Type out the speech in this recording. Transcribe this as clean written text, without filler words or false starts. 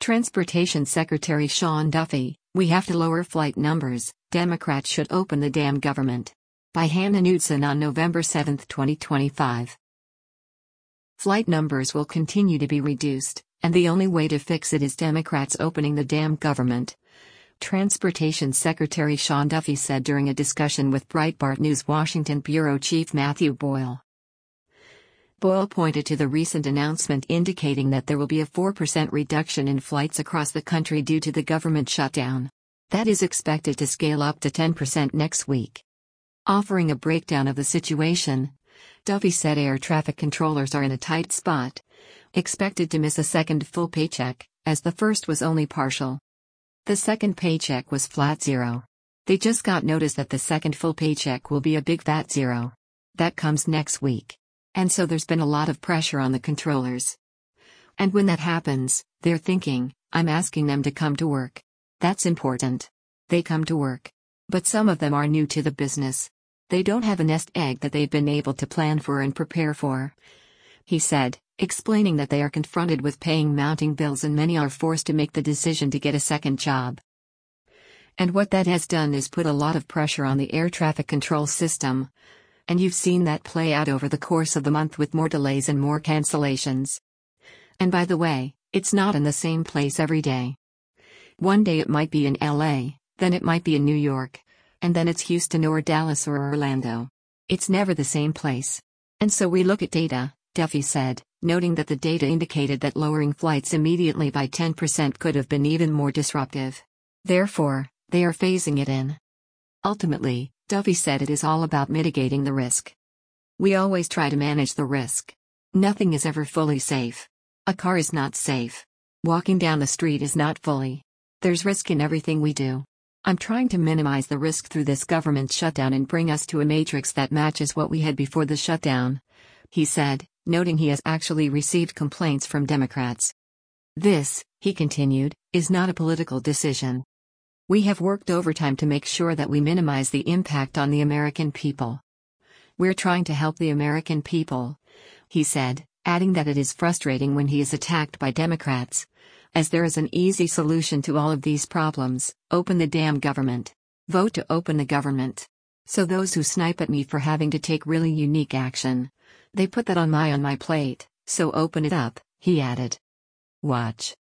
Transportation Secretary Sean Duffy, "We have to lower flight numbers, Democrats should open the damn government." By Hannah Knudsen on November 7, 2025. Flight numbers will continue to be reduced, and the only way to fix it is Democrats opening the damn government. Transportation Secretary Sean Duffy said during a discussion with Breitbart News Washington bureau chief Matthew Boyle. Boyle pointed to the recent announcement indicating that there will be a 4% reduction in flights across the country due to the government shutdown. That is expected to scale up to 10% next week. Offering a breakdown of the situation, Duffy said air traffic controllers are in a tight spot, expected to miss a second full paycheck, as the first was only partial. The second paycheck was flat zero. They just got notice that the second full paycheck will be a big fat zero. That comes next week. And so there's been a lot of pressure on the controllers. And when that happens, they're thinking, I'm asking them to come to work. That's important. They come to work. But some of them are new to the business. They don't have a nest egg that they've been able to plan for and prepare for. He said, explaining that they are confronted with paying mounting bills and many are forced to make the decision to get a second job. And what that has done is put a lot of pressure on the air traffic control system. And you've seen that play out over the course of the month with more delays and more cancellations. And by the way, it's not in the same place every day. One day it might be in LA, then it might be in New York, and then it's Houston or Dallas or Orlando. It's never the same place. And so we look at data, Duffy said, noting that the data indicated that lowering flights immediately by 10% could have been even more disruptive. Therefore, they are phasing it in. Ultimately, Duffy said it is all about mitigating the risk. We always try to manage the risk. Nothing is ever fully safe. A car is not safe. Walking down the street is not fully. There's risk in everything we do. I'm trying to minimize the risk through this government shutdown and bring us to a matrix that matches what we had before the shutdown, he said, noting he has actually received complaints from Democrats. This, he continued, is not a political decision. We have worked overtime to make sure that we minimize the impact on the American people. We're trying to help the American people, he said, adding that it is frustrating when he is attacked by Democrats, as there is an easy solution to all of these problems: open the damn government. Vote to open the government. So those who snipe at me for having to take really unique action, they put that on my plate, so open it up, he added. Watch.